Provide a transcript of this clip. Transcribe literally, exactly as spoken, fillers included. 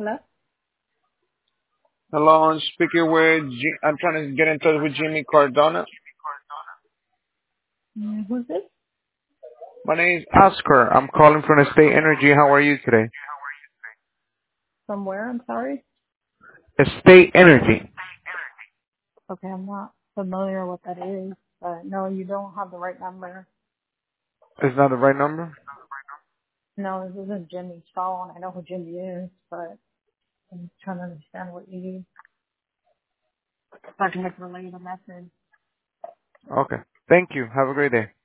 Hello? Hello, I'm speaking with. G- I'm trying to get in touch with Jimmy Cardona. Mm, who's this? My name is Oscar. I'm calling from the State Energy. How are you today? From where? I'm sorry. State Energy. Okay, I'm not familiar what that is, but no, you don't have the right number. Is not the right number? No, this isn't Jimmy's phone. I know who Jimmy is, but I'm trying to understand what you need so I can like relay the message. Okay. Thank you. Have a great day.